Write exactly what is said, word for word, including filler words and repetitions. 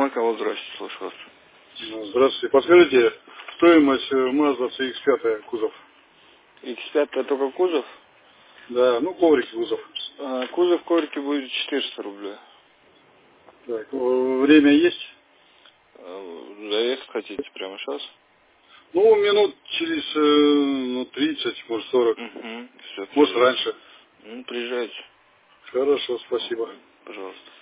Автомойка, вот, здравствуйте, слушаю вас. Здравствуйте. Подскажите, стоимость Mazda си икс пять кузов? икс пять это только кузов? Да, ну коврик кузов. А, кузов коврики будет четыреста рублей. Так, время есть? А, заезд хотите прямо сейчас? Ну, минут через ну, тридцать, может сорок. Угу, все, Может приезжайте. раньше. Ну, приезжайте. Хорошо, спасибо. Пожалуйста.